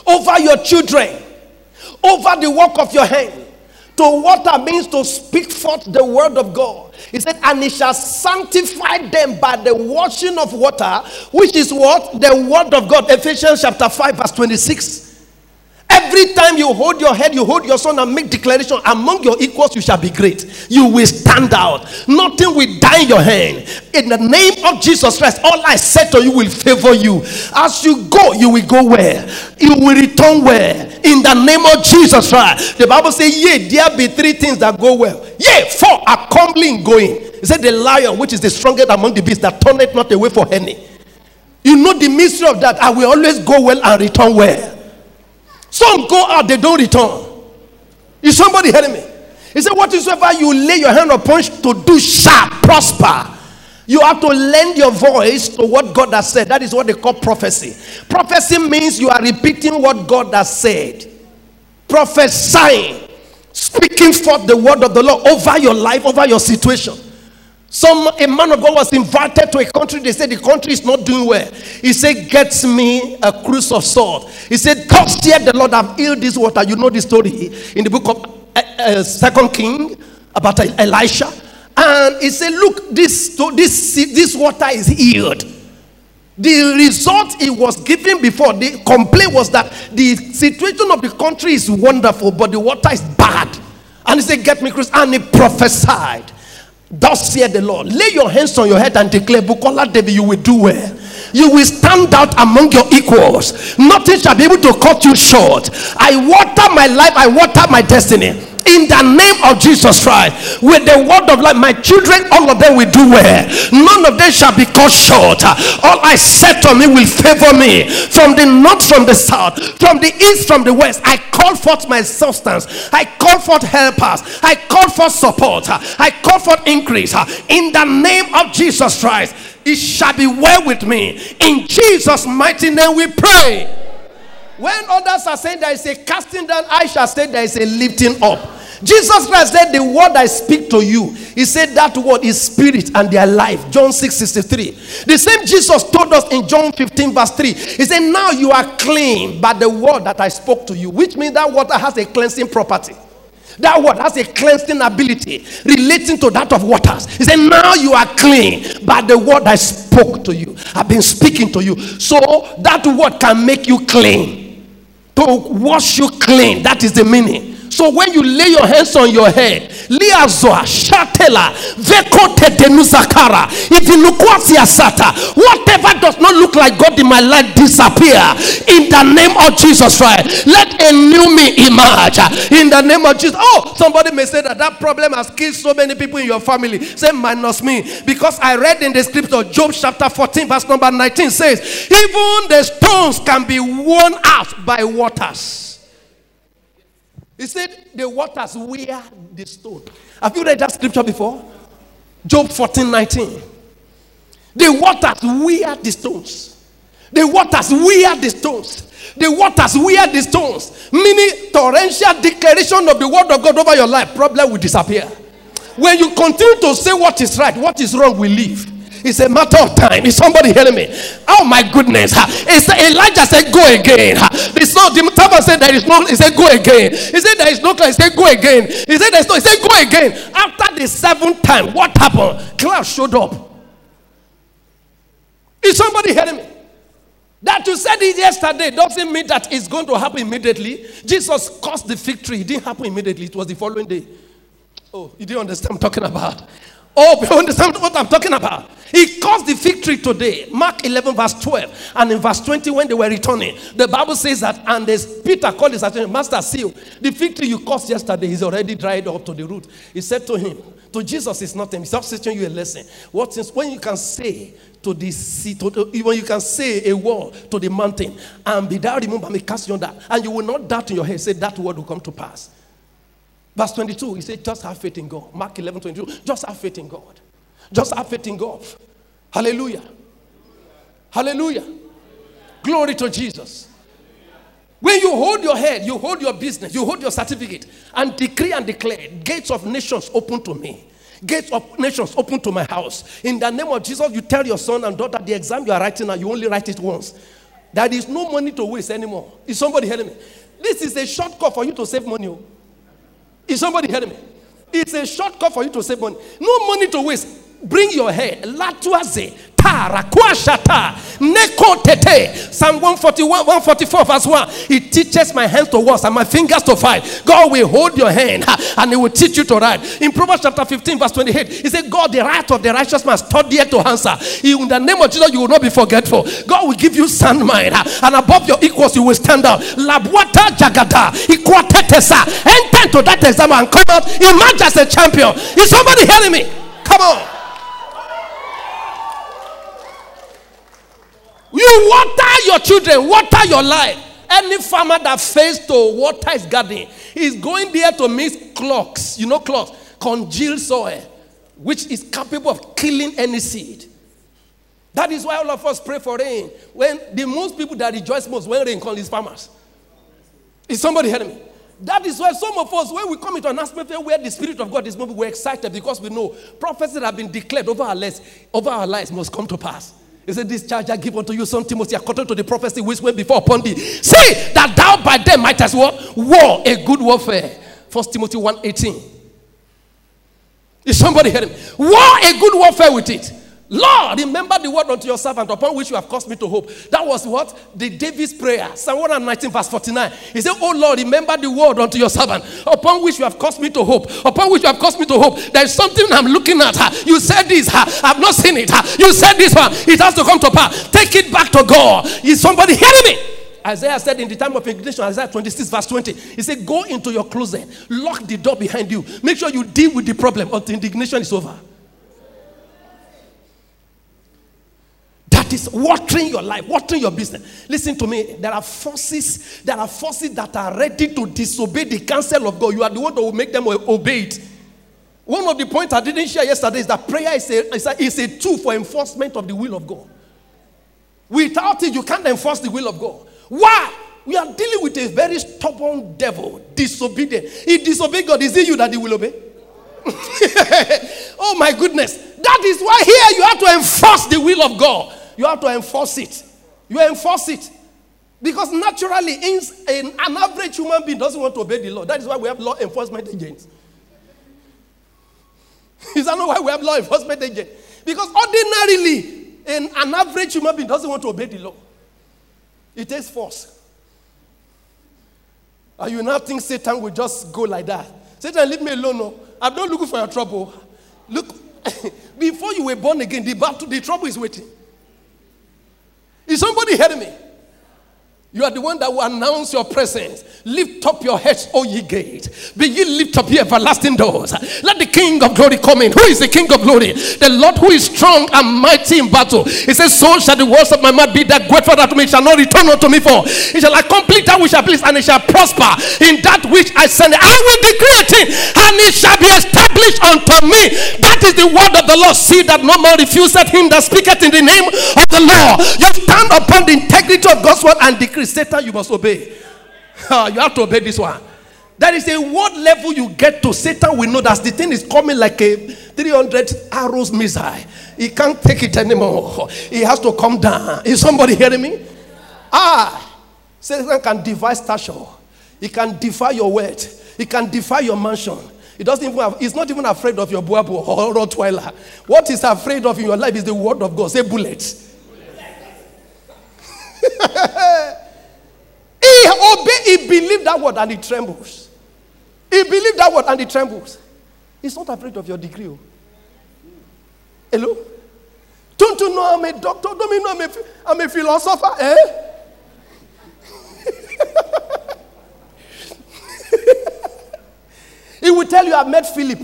over your children, over the work of your hand. To water means to speak forth the word of God. He said, and he shall sanctify them by the washing of water, which is what? The word of God. Ephesians chapter five verse twenty-six. Every time you hold your head, you hold your son and make declaration, among your equals you shall be great. You will stand out. Nothing will die in your hand. In the name of Jesus Christ, all I said to you will favor you. As you go, you will go where? You will return where? In the name of Jesus Christ. The Bible says, yea, there be three things that go well. Yea, four are comely in going. It said the lion, which is the strongest among the beasts, that turneth not away for any. You know the mystery of that. I will always go well and return well. Some go out, they don't return. Is somebody hearing me? He said, whatsoever you lay your hand upon to do shall prosper. You have to lend your voice to what God has said. That is what they call prophecy. Prophecy means you are repeating what God has said. Prophesying, speaking forth the word of the Lord over your life, over your situation. Some a man of God was invited to a country. They said the country is not doing well. He said, get me a cruse of salt. He said, thus saith the Lord, I've healed this water. You know the story in the book of uh, uh, Second King about Elisha. And he said, look, this, this, this water is healed. The result it was given before, the complaint was that the situation of the country is wonderful, but the water is bad. And he said, get me cruse. And he prophesied. Thus saith the Lord, lay your hands on your head and declare, Bukola David, you will do well. You will stand out among your equals. Nothing shall be able to cut you short. I water my life, I water my destiny. In the name of Jesus Christ, with the word of life, my children, all of them will do well. None of them shall be cut short. All I said to me will favor me. From the north, from the south, from the east, from the west, I call forth my substance. I call forth helpers. I call forth support. I call forth increase. In the name of Jesus Christ, it shall be well with me. In Jesus' mighty name we pray. When others are saying there is a casting down, I shall say there is a lifting up. Jesus Christ said, the word I speak to you, he said that word is spirit and their life. John six sixty-three. The same Jesus told us in John fifteen verse three. He said, now you are clean by the word that I spoke to you, which means that water has a cleansing property. That word has a cleansing ability relating to that of waters. He said, now you are clean by the word I spoke to you. I've been speaking to you. So that word can make you clean. To wash you clean. That is the meaning. So when you lay your hands on your head, liazoa shatela vekote denuzakara ivinukwasi asata, whatever does not look like God in my life disappear in the name of Jesus Christ. Let a new me emerge in the name of Jesus. Oh, somebody may say that that problem has killed so many people in your family. Say minus me, because I read in the scripture Job chapter fourteen verse number nineteen says, even the stones can be worn out by waters. He said the waters wear the stone. Have you read that scripture before? Job fourteen nineteen. The waters wear the stones. The waters wear the stones. The waters wear the stones. Meaning torrential declaration of the word of God over your life, problem will disappear. When you continue to say what is right, what is wrong will leave. It's a matter of time. Is somebody hearing me? Oh my goodness. It's Elijah said, go again. It's not, the servant said there is no, he said, go again. He said there is no cloud. He said, go again. He said there's no, he said, go again. After the seventh time, what happened? Cloud showed up. Is somebody hearing me? That you said it yesterday doesn't mean that it's going to happen immediately. Jesus caused the fig tree. It didn't happen immediately. It was the following day. Oh, you didn't understand what I'm talking about. Oh, you understand what I'm talking about? He caused the fig tree today. Mark eleven verse twelve. And in verse twenty when they were returning, the Bible says that, and as Peter called his attention, Master, see, the fig tree you caused yesterday is already dried up to the root. He said to him, to Jesus is nothing. He's not teaching you a lesson. What is when you can say to the sea, to the, when you can say a word to the mountain, and be thou removed and be cast yonder, and you will not doubt in your head, say that word will come to pass. Verse twenty-two, he said, just have faith in God. Mark eleven twenty-two, just have faith in God. Just have faith in God. Hallelujah. Hallelujah. Glory to Jesus. When you hold your head, you hold your business, you hold your certificate, and decree and declare, gates of nations open to me. Gates of nations open to my house. In the name of Jesus, you tell your son and daughter, the exam you are writing now, you only write it once. There is no money to waste anymore. Is somebody hearing me? This is a shortcut for you to save money. Is somebody hearing me? It's a shortcut for you to save money. No money to waste. Bring your hair. Latuaze. Tarakwashata. Neko tete. Psalm one forty-one, one forty-four verse one. It teaches my hands to war and my fingers to fight. God will hold your hand and he will teach you to write. In Proverbs chapter fifteen verse twenty-eight, he said, God, the right of the righteous man studieth to answer. In the name of Jesus, you will not be forgetful. God will give you sound mind. And above your equals, you will stand out. Labwata jagada. Ikwatetesa. Enter into that exam and come out. Emerge as a champion. Is somebody hearing me? Come on. You water your children, water your life. Any farmer that fails to water his garden is going there to mix clogs. You know clogs? Congealed soil, which is capable of killing any seed. That is why all of us pray for rain. When the most people that rejoice most when rain comes is farmers. Is somebody hearing me? That is why some of us, when we come into an atmosphere where the Spirit of God is moving, we're excited because we know prophecies that have been declared over our lives, over our lives must come to pass. He said, this charge I give unto you, son Timothy, according to the prophecy which went before upon thee. Say that thou by them might as well war a good warfare. First Timothy one eighteen. Is somebody hearing me? War a good warfare with it. Lord, remember the word unto your servant upon which you have caused me to hope. That was what? The David's prayer. Psalm one nineteen verse forty-nine. He said, oh Lord, remember the word unto your servant upon which you have caused me to hope. Upon which you have caused me to hope. There is something I'm looking at. You said this. I've not seen it. You said this one. It has to come to pass. Take it back to God. Is somebody hearing me? Isaiah said in the time of indignation, Isaiah twenty-six verse twenty, he said, go into your closet. Lock the door behind you. Make sure you deal with the problem until indignation is over. That is watering your life, watering your business. Listen to me. There are forces, there are forces that are ready to disobey the counsel of God. You are the one that will make them obey it. One of the points I didn't share yesterday is that prayer is a, is a, is a tool for enforcement of the will of God. Without it, you can't enforce the will of God. Why? We are dealing with a very stubborn devil, disobedient. He disobeyed God. Is it you that he will obey? Oh my goodness. That is why here you have to enforce the will of God. You have to enforce it. You enforce it. Because naturally, in, in, an average human being doesn't want to obey the law. That is why we have law enforcement agents. Is that not why we have law enforcement agents? Because ordinarily, in, an average human being doesn't want to obey the law. It takes force. And you now think Satan will just go like that. Satan, leave me alone. No. I'm not looking for your trouble. Look, before you were born again, the battle, the trouble is waiting. Is somebody hearing me? You are the one that will announce your presence. Lift up your heads, O ye gates. Be ye lift up ye everlasting doors. Let the King of glory come in. Who is the King of glory? The Lord who is strong and mighty in battle. He says, so shall the words of my mouth be, that great father to me shall not return unto me for. He shall accomplish that which I please, and it shall prosper in that which I send it. I will decree a thing, and it shall be established unto me. That is the word of the Lord. See that no man refuseth him that speaketh in the name of the Lord. You stand upon the integrity of God's word and decree. Satan, you must obey. You have to obey this one. There is a word level you get to. Satan will know that the thing is coming like a three hundred arrows missile. He can't take it anymore. He has to come down. Is somebody hearing me? Ah, Satan can defy stature. He can defy your wealth. He can defy your mansion. He doesn't even have, he's not even afraid of your buabu or Rottweiler. What he's afraid of in your life is the word of God. Say bullets. He obeyed, he believed that word and he trembles. He believed that word and he trembles. He's not afraid of your degree. Hello? Don't you know I'm a doctor? Don't you know I'm a, I'm a philosopher? Eh? He will tell you, I met Philip.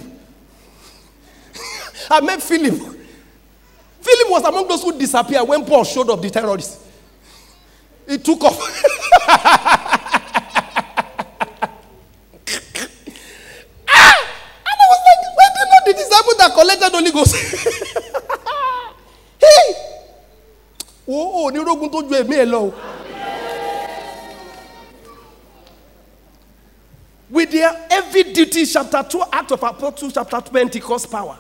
I met Philip. Philip was among those who disappeared when Paul showed up the terrorists. He took off. Ah! And I was like, why did not the disciples that collected Holy Ghost? Hey! Oh, oh, ni rogun to ju emi e lo. With their heavy duty, chapter two, Act of Apostles, chapter twenty, Pentecost power.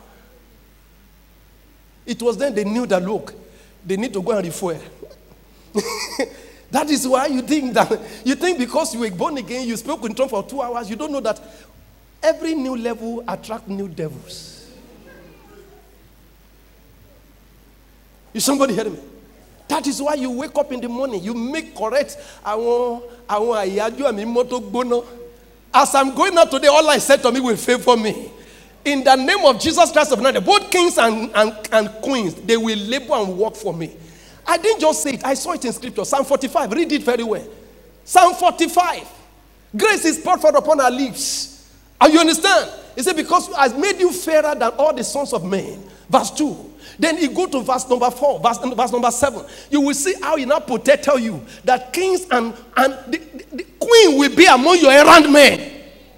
It was then they knew that, look, they need to go and refuel. That is why you think that you think because you were born again, you spoke in tongues for two hours. You don't know that every new level attracts new devils. Is somebody hearing me? That is why you wake up in the morning, you make correct. I want, I want, as I'm going out today, all I said to me will favor me. In the name of Jesus Christ of Nazareth, both kings and, and, and queens, they will labor and work for me. I didn't just say it, I saw it in scripture. Psalm forty-five, read it very well. Psalm forty-five. Grace is poured forth upon our lips. And you understand? He said, because I've made you fairer than all the sons of men. Verse two. Then you go to verse number four, verse, verse number seven. You will see how he now protect tell you that kings and, and the, the, the queen will be among your errand men.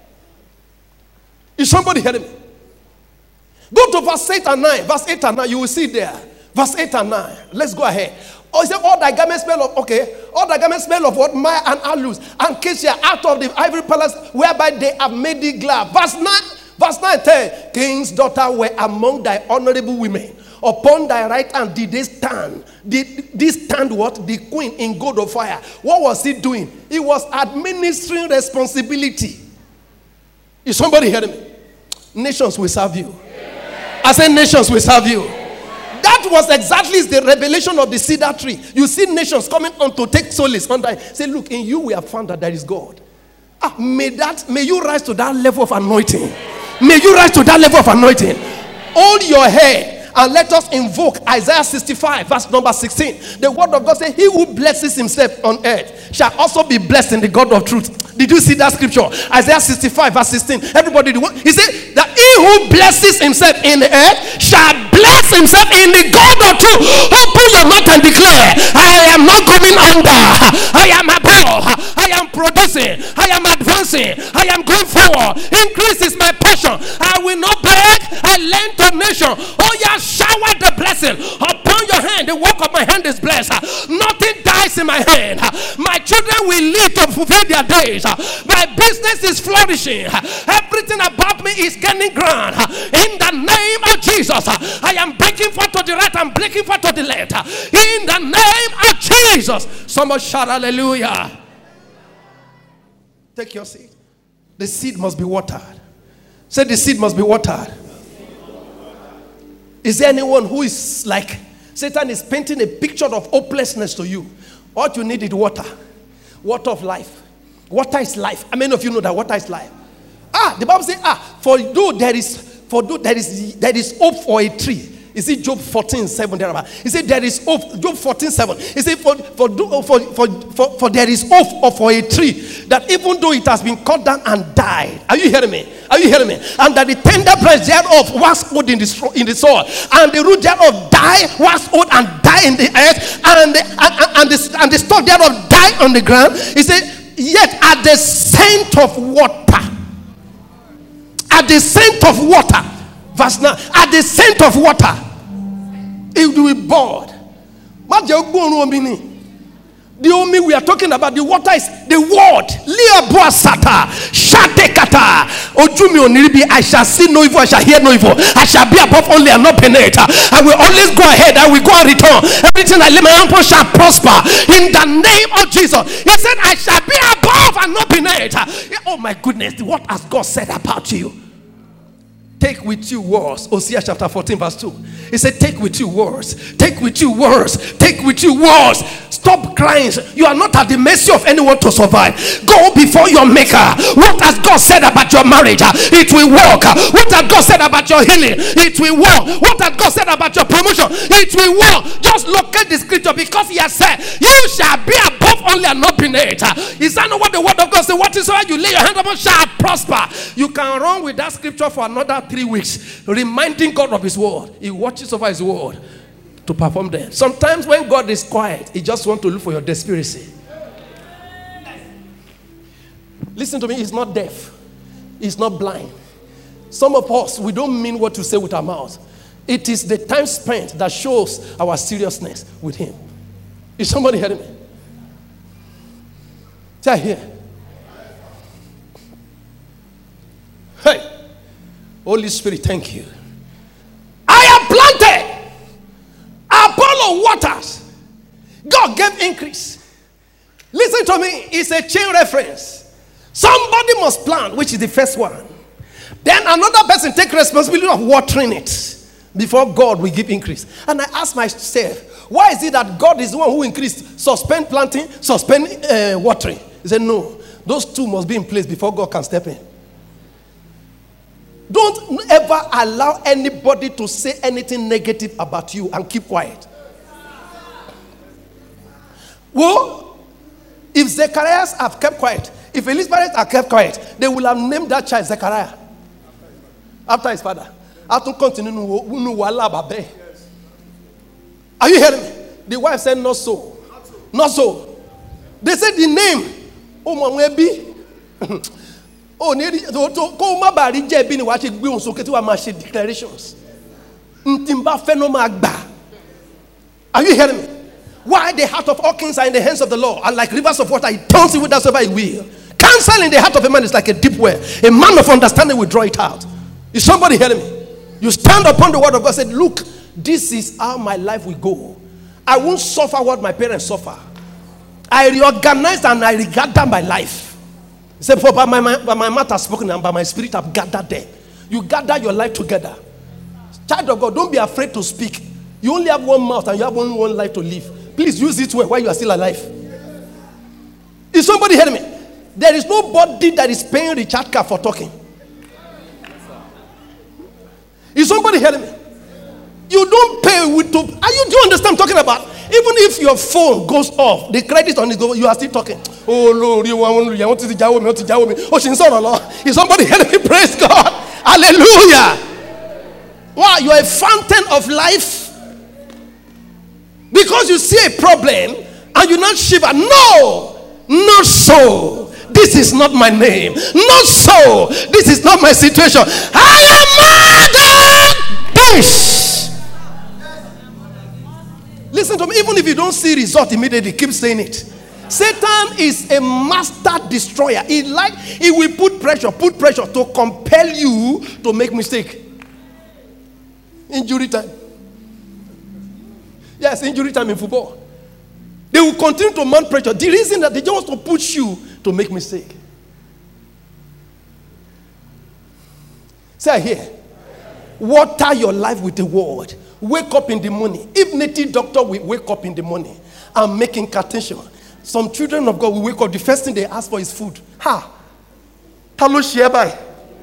Is somebody hearing me? Go to verse eight and nine. Verse eight and nine, you will see there. Verse eight and nine. Let's go ahead. Oh, he said, all thy garments smell of, okay, all thy garments smell of what? Myrrh and aloes, and cassia out of the ivory palace, whereby they have made thee glad. Verse nine, verse nine, ten. King's daughter were among thy honorable women. Upon thy right hand did they stand. Did this stand what? The queen in gold of fire. What was he doing? He was administering responsibility. Is somebody hearing me? Nations will serve you. I said nations will serve you. That was exactly the revelation of the cedar tree. You see nations coming on to take solace on that. Say, look, in you we have found that there is God. Ah, may that may you rise to that level of anointing. May you rise to that level of anointing. Hold your head. And let us invoke Isaiah sixty-five, verse number sixteen. The word of God says, he who blesses himself on earth shall also be blessed in the God of truth. Did you see that scripture? Isaiah sixty-five, verse sixteen. Everybody, he said that he who blesses himself in the earth shall bless himself in the God of truth. Open your mouth and declare, I am not coming under. I am above. I am producing. I am advancing. I am going forward. Increase is my portion. I will not beg. I lend to nation. Oh yeah, shower the blessing upon your hand. The work of my hand is blessed. Nothing dies in my hand. My children will live to fulfill their days. My business is flourishing. Everything about me is gaining ground. In the name of Jesus, I am breaking forth to the right. I'm breaking forth to the left. In the name of Jesus. Somebody shout hallelujah. Take your seat. The seed must be watered. Say the seed must be watered. Is there anyone who is like Satan is painting a picture of hopelessness to you? What you need is water. Water of life. Water is life. How many of you know that water is life? Ah, the Bible says, ah, for though there is for though there is there is hope for a tree. Is it Job fourteen seven thereabout? He said there is hope. Job fourteen seven. He said for for for for for, for there is hope for a tree that even though it has been cut down and died. Are you hearing me? Are you hearing me? And that the tender branch thereof was old in the in the soil, and the root thereof die was old and die in the earth, and the, and, and the and the stalk thereof die on the ground. He said, yet at the scent of water, at the scent of water, verse nine, at the scent of water, it will be bored. The only we are talking about, the water is the word. I shall see no evil, I shall hear no evil. I shall be above only and not beneath. I will always go ahead, I will go and return. Everything I lay my hand upon shall prosper. In the name of Jesus. He said, I shall be above and not beneath. Oh my goodness, what has God said about you? Take with you words. Hosea chapter fourteen verse two. He said, take with you words. Take with you words. Take with you words. Stop crying. You are not at the mercy of anyone to survive. Go before your maker. What has God said about your marriage? It will work. What has God said about your healing? It will work. What has God said about your promotion? It will work. Just look at the scripture, because he has said, you shall be above only and not beneath. Is that not what the word of God says? What is why you lay your hand upon shall prosper. You can run with that scripture for another three weeks, reminding God of his word. He watches over his word to perform them. Sometimes when God is quiet, he just wants to look for your desperacy. Listen to me, he's not deaf, he's not blind. Some of us, we don't mean what to say with our mouths. It is the time spent that shows our seriousness with him. Is somebody hearing me? Say here. Hey, Holy Spirit, thank you. I am planted. Apollo waters. God gave increase. is a chain reference. Somebody must plant, which is the first one. Then another person take responsibility of watering it before God will give increase. And I ask myself, why is it that God is the one who increased? Suspend planting, suspend uh, watering. He said, no, those two must be in place before God can step in. Don't ever allow anybody to say anything negative about you and keep quiet. Well, if Zechariah have kept quiet, if Elizabeth have kept quiet, they will have named that child Zechariah after his father. Are you hearing me? The wife said, not so. Not so. They said the name. Oh, my baby. Oh, go my body, Jebini, watching Bill, so get to my declarations. Are you hearing me? Why the heart of all kings are in the hands of the Lord, and like rivers of water, he turns it whithersoever he will. Counsel in the heart of a man is like a deep well. A man of understanding will draw it out. Is somebody hearing me? You stand upon the word of God, said, look, this is how my life will go. I won't suffer what my parents suffer. I reorganize and I regather my life. He said, for by my, by my mouth has spoken and by my spirit I've gathered there. You gather your life together. Child of God, don't be afraid to speak. You only have one mouth and you have only one life to live. Please use it well while you are still alive. Is somebody hearing me? There is nobody that is paying recharge card for talking. Is somebody hearing me? You don't pay with to. Are you do you understand what I'm talking about? Even if your phone goes off, the credit on it goes, you are still talking. Oh Lord, you want you want to jaw me, to jaw me. Oh, she's so Lord. Is somebody hearing me? Praise God. Hallelujah. Wow, you are a fountain of life. Because you see a problem and you not shiver. No, not so. This is not my name. Not so. This is not my situation. I am mad. This. Listen to me. Even if you don't see result immediately, keep saying it. Satan is a master destroyer. He like he will put pressure, put pressure to compel you to make mistake. Injury time. Yes, injury time in football. They will continue to mount pressure. The reason that they just want to push you to make mistake. Say here. Water your life with the word. Wake up in the morning. If native doctor will wake up in the morning and make incantation. Some children of God will wake up. The first thing they ask for is food. Ha. Hello, Shebai.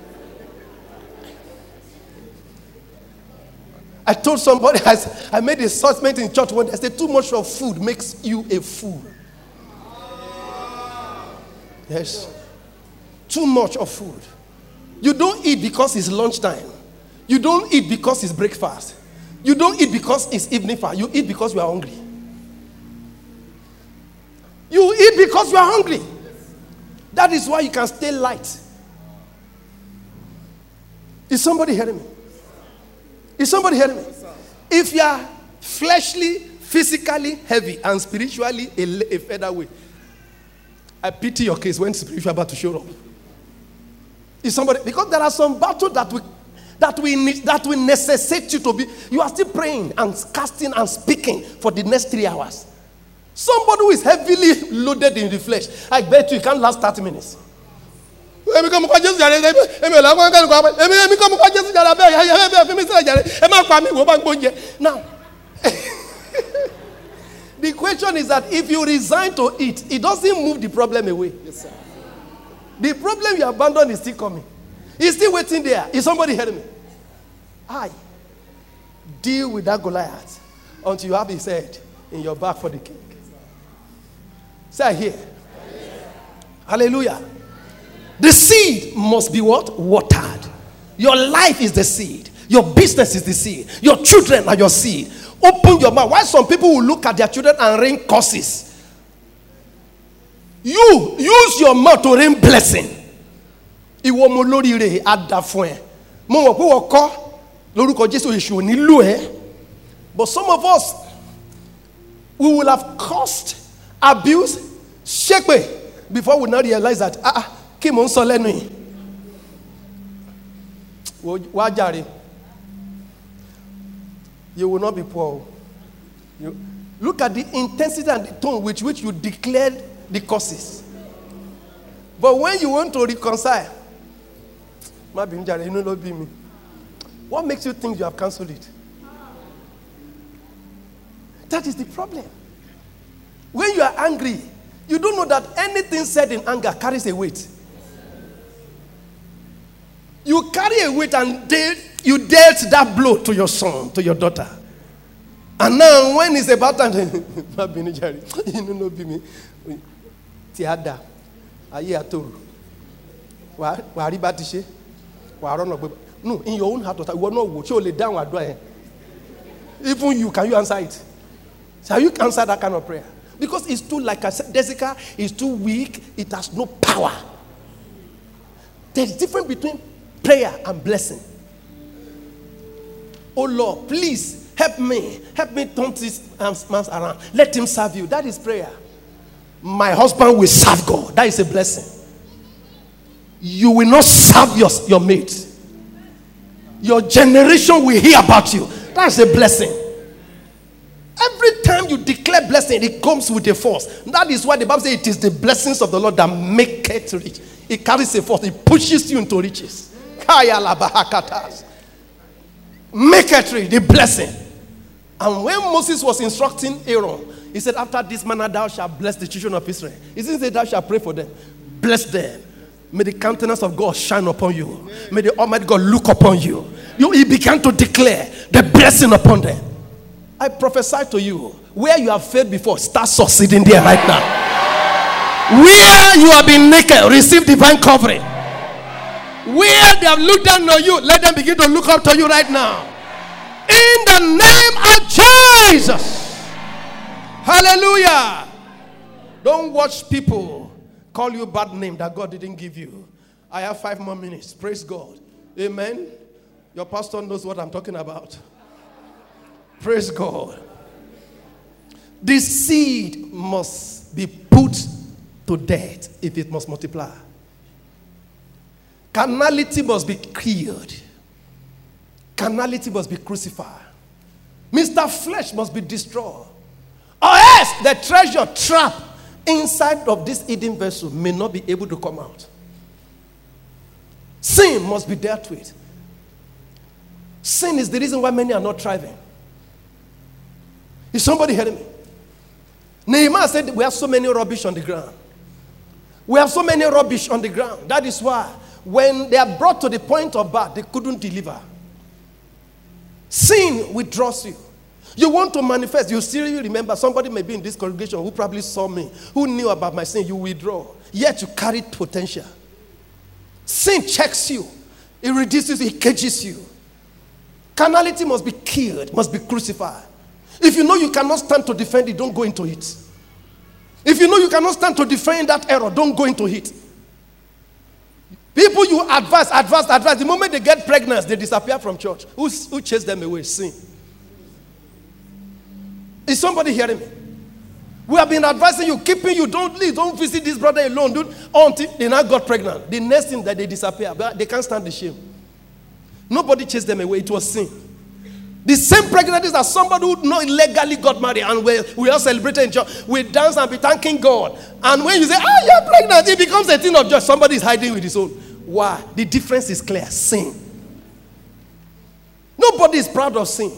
I told somebody, I, I made a statement in church when I said too much of food makes you a fool. Yes. Too much of food. You don't eat because it's lunchtime. You don't eat because it's breakfast. You don't eat because it's evening fast. You eat because you are hungry. You eat because you are hungry. That is why you can stay light. Is somebody hearing me? Is somebody hearing me? If you are fleshly, physically heavy, and spiritually a, a featherweight, I pity your case when spiritual about to show up. Is somebody, because there are some battles that we that we that will necessitate you to be. You are still praying and casting and speaking for the next three hours. Somebody who is heavily loaded in the flesh, I bet you, you can't last thirty minutes. Now, the question is that if you resign to it, it doesn't move the problem away. Yes, sir. The problem you abandon is still coming. It's still waiting there. Is somebody hearing me? I deal with that Goliath until you have his head in your back for the king. Say here. Hallelujah. The seed must be what? Watered. Your life is the seed. Your business is the seed. Your children are your seed. Open your mouth. Why some people will look at their children and rain curses? You use your mouth to rain blessing. Ìwọ mo lóríire ada fún ẹ. Mo mọ̀ pé wọ́n kọ́ lórúkọ Jésù èṣù ò ní lù ẹ́. But some of us, we will have cursed, abused, ṣépè before we not realize that ah ah kí mo ń sọ lẹ́nu yìí. Wá jàre. You will not be poor. You, look at the intensity and the tone with which you declared the curses. But when you want to reconcile, what makes you think you have cancelled it? That is the problem. When you are angry, you don't know that anything said in anger carries a weight. You carry a weight and de- you dealt that blow to your son, to your daughter. And now when it's about time, you know, be me. Tiada, aye atoru. Wa wa riba ti se. Wa ro no. No, in your own heart, you are not watch. You lay down at door. Even you, can you answer it? Shall you answer that kind of prayer? Because it's too, like I said, Jessica is too weak. It has no power. There's a difference between prayer and blessing. Oh Lord, please help me. Help me turn this man around. Let him serve you. That is prayer. My husband will serve God. That is a blessing. You will not serve your, your mate. Your generation will hear about you. That's a blessing. Every time you declare blessing, it comes with a force. That is why the Bible says it is the blessings of the Lord that make it rich. It carries a force. It pushes you into riches. Make it rich, the blessing. And when Moses was instructing Aaron, he said, after this manner thou shalt bless the children of Israel. He didn't say thou shalt pray for them. Bless them. May the countenance of God shine upon you. May the Almighty God look upon you. You he began to declare the blessing upon them. I prophesy to you, where you have failed before, start succeeding there right now. Where you have been naked, receive divine covering. Where they have looked down on you, let them begin to look up to you right now. In the name of Jesus. Hallelujah. Don't watch people call you bad name that God didn't give you. I have five more minutes. Praise God. Amen. Your pastor knows what I'm talking about. Praise God. This seed must be put to death if it must multiply. Carnality must be killed. Carnality must be crucified. Mister Flesh must be destroyed. Or else the treasure trap inside of this hidden vessel may not be able to come out. Sin must be dealt with. Sin is the reason why many are not thriving. Is somebody hearing me? Nehemiah said we have so many rubbish on the ground. We have so many rubbish on the ground. That is why when they are brought to the point of birth, they couldn't deliver. Sin withdraws you. You want to manifest. You still remember somebody may be in this congregation who probably saw me, who knew about my sin. You withdraw. Yet you carry potential. Sin checks you. It reduces you. It cages you. Carnality must be killed, must be crucified. If you know you cannot stand to defend it, don't go into it. If you know you cannot stand to defend that error, don't go into it. People you advise, advise, advise. The moment they get pregnant, they disappear from church. Who, who chased them away? Sin. Is somebody hearing me? We have been advising you, keeping you, don't leave, don't visit this brother alone. Don't, until they now got pregnant. The next thing that they disappear, but they can't stand the shame. Nobody chased them away. It was sin. The same pregnancies that somebody who not illegally got married and we, we all celebrated in church. We dance and be thanking God. And when you say, ah, you're pregnant, it becomes a thing of joy. Somebody is hiding with his own. Why? The difference is clear. Sin. Nobody is proud of sin.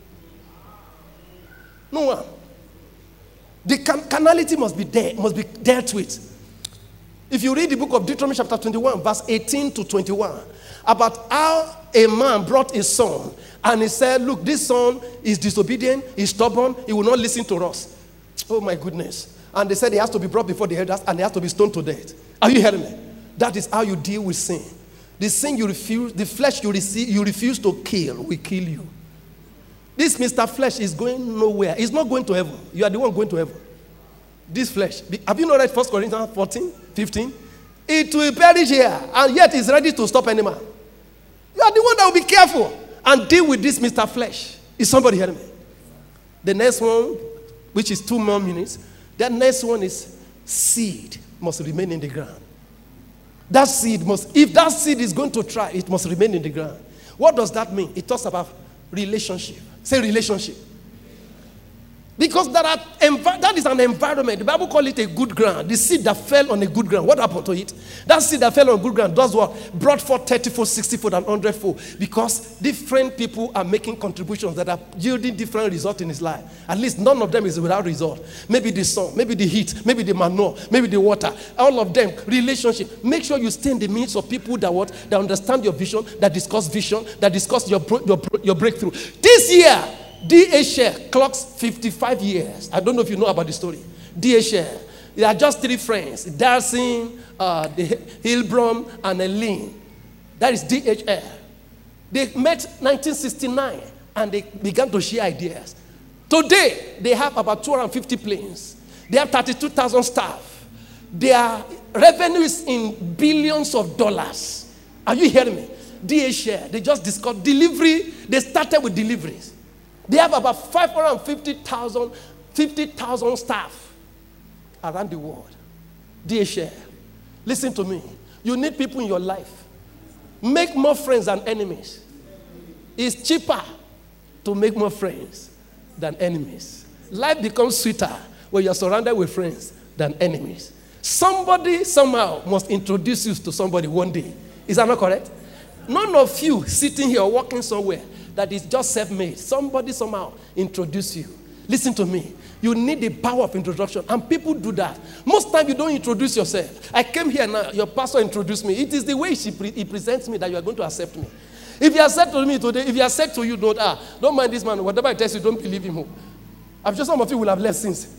No one. The can- carnality must be there, must be dealt with. If you read the book of Deuteronomy chapter twenty-one, verse eighteen to twenty-one, about how a man brought his son, and he said, look, this son is disobedient, he's stubborn, he will not listen to us. Oh my goodness. And they said he has to be brought before the elders and he has to be stoned to death. Are you hearing me? That is how you deal with sin. The sin you refuse, the flesh you receive, you refuse to kill will kill you. This Mister Flesh is going nowhere. He's not going to heaven. You are the one going to heaven. This flesh. Have you not read First Corinthians fourteen, fifteen? It will perish here, and yet it's ready to stop any man. You are the one that will be careful and deal with this Mister Flesh. Is somebody hearing me? The next one, which is two more minutes, that next one is seed must remain in the ground. That seed must, if that seed is going to try, it must remain in the ground. What does that mean? It talks about relationship. Say relationship. Because that, are env- that is an environment. The Bible calls it a good ground. The seed that fell on a good ground. What happened to it? That seed that fell on good ground does what? Brought forth thirty-fold, sixty-fold, and one hundred-fold. Because different people are making contributions that are yielding different results in his life. At least none of them is without result. Maybe the sun, maybe the heat, maybe the manure, maybe the water. All of them, relationship. Make sure you stay in the midst of people that what? That understand your vision, that discuss vision, that discuss your, your, your breakthrough. This year, D H L clocks fifty-five years. I don't know if you know about the story. D H L. They are just three friends. Darcy, uh, Hilbrom, and Eileen. That is D H L. They met nineteen sixty-nine and they began to share ideas. Today, they have about two hundred fifty planes. They have thirty-two thousand staff. Their revenue is in billions of dollars. Are you hearing me? D H L, they just discussed delivery. They started with deliveries. They have about five hundred fifty thousand fifty thousand staff around the world. D H L, listen to me. You need people in your life. Make more friends than enemies. It's cheaper to make more friends than enemies. Life becomes sweeter when you're surrounded with friends than enemies. Somebody somehow must introduce you to somebody one day. Is that not correct? None of you sitting here or walking somewhere that is just self-made. Somebody somehow introduce you. Listen to me. You need the power of introduction. And people do that. Most time you don't introduce yourself. I came here now. Your pastor introduced me. It is the way she pre- he presents me that you are going to accept me. If he has said to me today, if he has said to you, don't, ah, don't mind this man. Whatever he tells you, don't believe him. I'm sure some of you will have left since.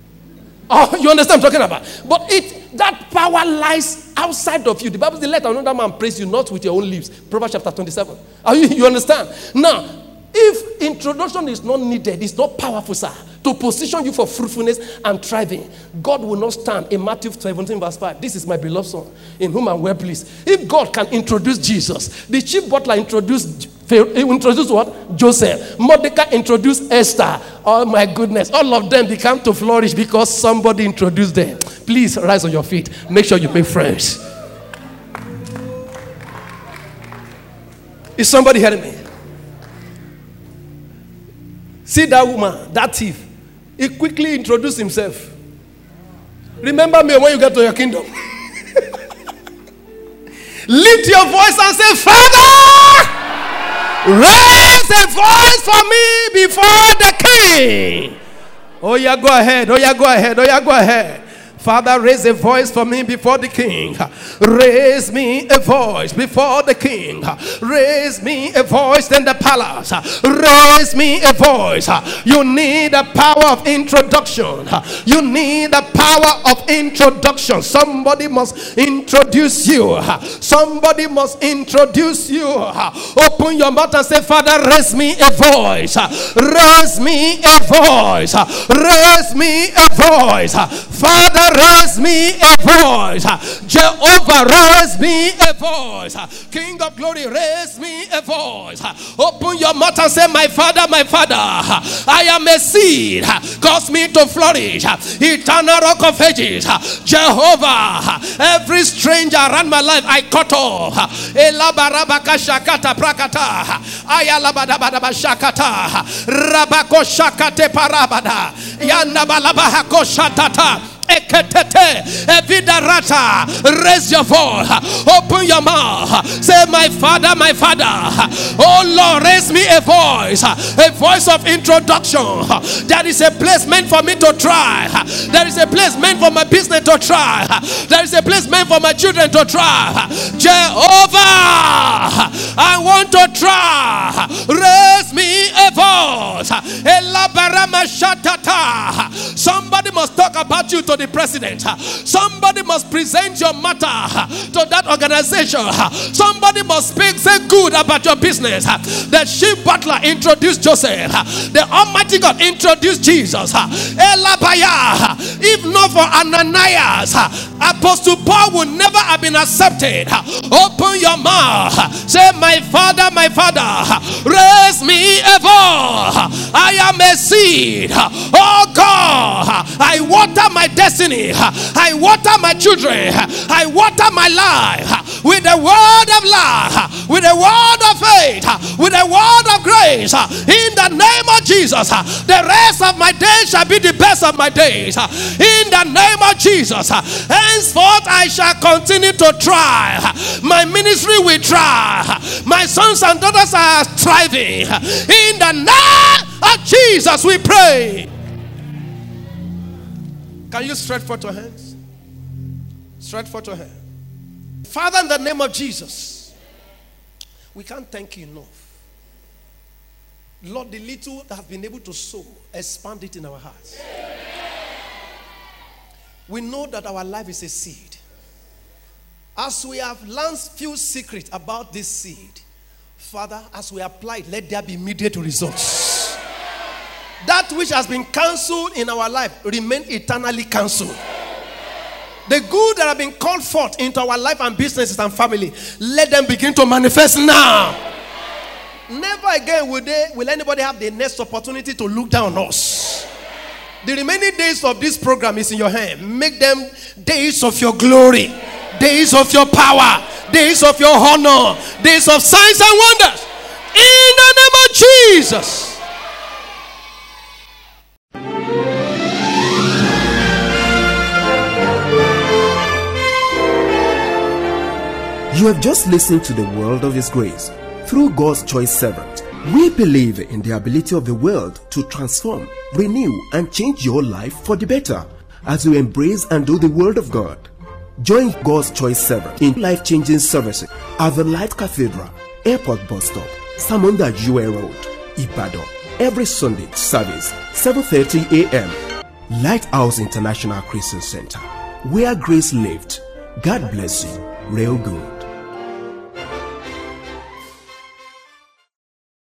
Oh, you understand what I'm talking about? But it that power lies outside of you. The Bible says, let another man praise you, not with your own lips. Proverbs chapter twenty-seven. Are you, you understand? Now, if introduction is not needed, it's not powerful, sir, to position you for fruitfulness and thriving, God will not stand. In Matthew seventeen verse five, this is my beloved son, in whom I'm well pleased. If God can introduce Jesus, the chief butler introduced introduced what? Joseph. Mordecai introduced Esther. Oh my goodness. All of them began to flourish because somebody introduced them. Please rise on your feet. Make sure you make friends. Is somebody hearing me? See that woman, that thief. He quickly introduced himself. Remember me when you get to your kingdom. Lift your voice and say, Father, raise a voice for me before the king. Oh yeah, go ahead. Oh yeah, go ahead. Oh yeah, go ahead. Father, raise a voice for me before the king. Raise me a voice before the king. Raise me a voice in the palace. Raise me a voice. You need a power of introduction. You need a power of introduction. Somebody must introduce you. Somebody must introduce you. Open your mouth and say, Father, raise me a voice. Raise me a voice. Raise me a voice. Father, raise me a voice. Jehovah, raise me a voice. King of glory, raise me a voice. Open your mouth and say, my Father, my Father, I am a seed. Cause me to flourish. Eternal Rock of Ages. Jehovah, every stranger around my life I cut off. Elabarabaka shakata prakata. Ayalabadabadaba shakata. Rabako shakate parabada. Yandabalabahako shatata. Eketete, evidarata. Raise your voice. Open your mouth. Say, my Father, my Father. Oh Lord, raise me a voice. A voice of introduction. There is a place meant for me to try. There is a place meant for my business to try. There is a place meant for my children to try. Jehovah, I want to try. Raise me a voice. Elabarama shatata. Somebody must talk about you to the president. Somebody must present your matter to that organization. Somebody must speak, say good about your business. The chief butler introduced Joseph. The Almighty God introduced Jesus. Elabaya. If not for Ananias, Apostle Paul would never have been accepted. Open your mouth. Say, my Father, my Father, raise me a voice. I am a seed. Oh God, I water my destiny. I water my children. I water my life with the word of life, with the word of faith. saturate with the word of grace in the name of Jesus. The rest of my days shall be the best of my days in the name of Jesus. Henceforth I shall continue to try. My ministry will try. My sons and daughters are striving. In the name of Jesus we pray. Can you stretch forth your hands? Stretch forth your hand. Father, in the name of Jesus, we can't thank you enough. Lord, the little that have been able to sow, expand it in our hearts. We know that our life is a seed. As we have learned few secrets about this seed, Father, as we apply it, let there be immediate results. That which has been cancelled in our life remain eternally cancelled. The good that have been called forth into our life and businesses and family, let them begin to manifest now. Never again will they will anybody have the next opportunity to look down on us. The remaining days of this program is in your hand. Make them days of your glory, days of your power, days of your honor, days of signs and wonders. In the name of Jesus. You have just listened to the World of His Grace through God's choice servant. We believe in the ability of the world to transform, renew, and change your life for the better as you embrace and do the Word of God. Join God's choice servant in life-changing services at the Light Cathedral, Airport Bus Stop, Samunda U A Road, Ibadan, every Sunday service, seven thirty a m Lighthouse International Christian Center, where grace lived. God bless you. Real good.